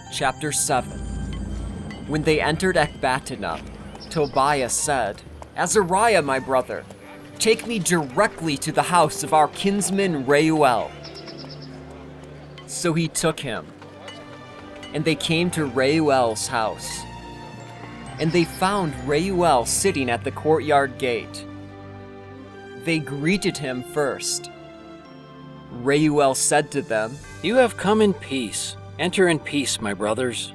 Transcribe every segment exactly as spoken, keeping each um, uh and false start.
Chapter seven. When they entered Ecbatana, Tobiah said, "Azariah, my brother, take me directly to the house of our kinsman Reuel." So he took him, and they came to Reuel's house. And they found Reuel sitting at the courtyard gate. They greeted him first. Reuel said to them, "You have come in peace. Enter in peace, my brothers."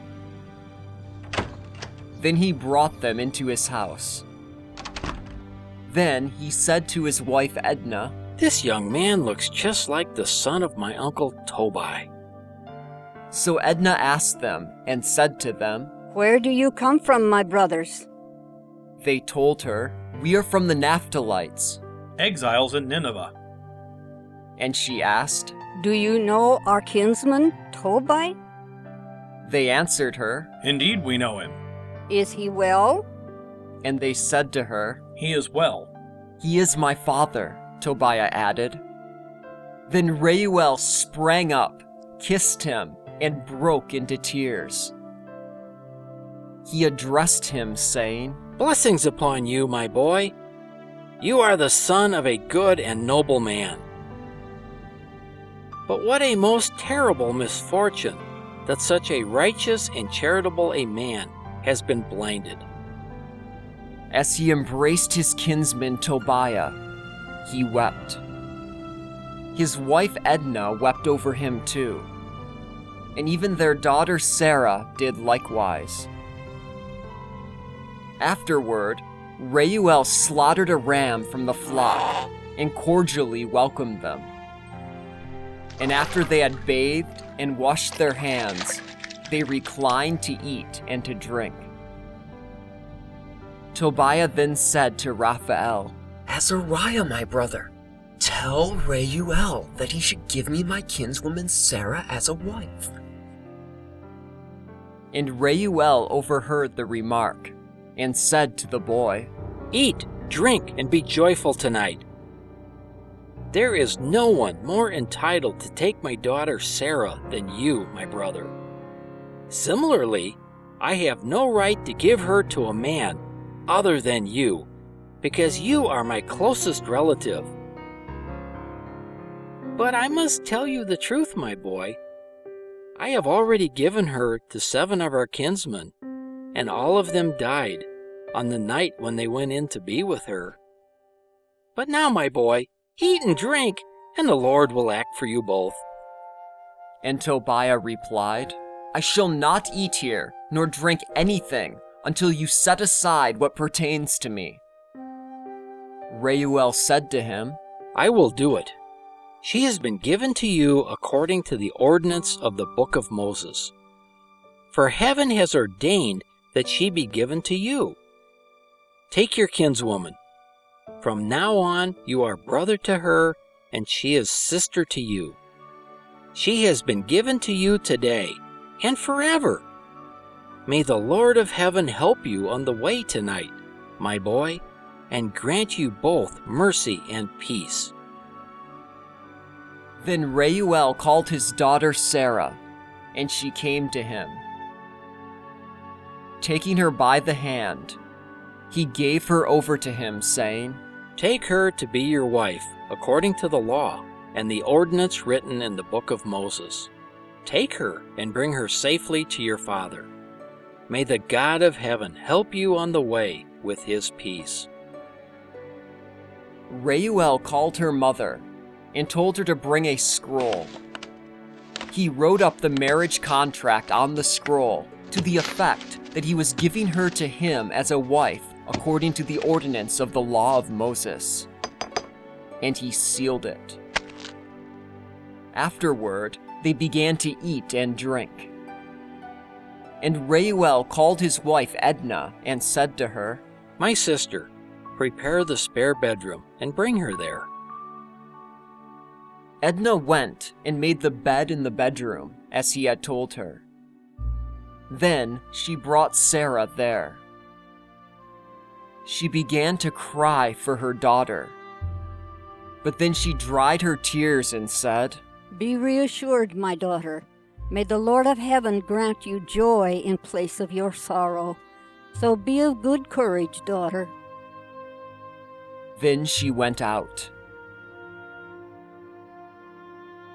Then he brought them into his house. Then he said to his wife Edna, "This young man looks just like the son of my uncle Tobi." So Edna asked them and said to them, "Where do you come from, my brothers?" They told her, "We are from the Naphtalites." Exiles in Nineveh. And she asked, "Do you know our kinsman, Tobi? They answered her, Indeed we know him. Is he well?" and they said to her, He is well. "He is my father," Tobiah added. Then Reuel sprang up, kissed him, and broke into tears. He addressed him, saying, "Blessings upon you, my boy. You are the son of a good and noble man. But what a most terrible misfortune that such a righteous and charitable a man has been blinded." As he embraced his kinsman Tobiah, he wept. His wife Edna wept over him too, and even their daughter Sarah did likewise. Afterward, Reuel slaughtered a ram from the flock and cordially welcomed them. And after they had bathed and washed their hands, they reclined to eat and to drink. Tobiah then said to Raphael, "Azariah, my brother, tell Reuel that he should give me my kinswoman Sarah as a wife." And Reuel overheard the remark and said to the boy, "Eat, drink, and be joyful tonight. There is no one more entitled to take my daughter Sarah than you, my brother. Similarly, I have no right to give her to a man other than you, because you are my closest relative. But I must tell you the truth, my boy. I have already given her to seven of our kinsmen, and all of them died on the night when they went in to be with her. But now, my boy, eat and drink, and the Lord will act for you both." And Tobiah replied, "I shall not eat here, nor drink anything, until you set aside what pertains to me." Reuel said to him, "I will do it. She has been given to you according to the ordinance of the book of Moses. For heaven has ordained that she be given to you. Take your kinswoman. From now on, you are brother to her, and she is sister to you. She has been given to you today and forever. May the Lord of heaven help you on the way tonight, my boy, and grant you both mercy and peace." Then Reuel called his daughter Sarah, and she came to him. Taking her by the hand, he gave her over to him, saying, "Take her to be your wife, according to the law and the ordinance written in the book of Moses. Take her and bring her safely to your father. May the God of heaven help you on the way with his peace." Reuel called her mother and told her to bring a scroll. He wrote up the marriage contract on the scroll to the effect that he was giving her to him as a wife according to the ordinance of the law of Moses. And he sealed it. Afterward, they began to eat and drink. And Reuel called his wife Edna and said to her, "My sister, prepare the spare bedroom and bring her there." Edna went and made the bed in the bedroom, as he had told her. Then she brought Sarah there. She began to cry for her daughter. But then she dried her tears and said, "Be reassured, my daughter. May the Lord of heaven grant you joy in place of your sorrow. So be of good courage, daughter. Then she went out.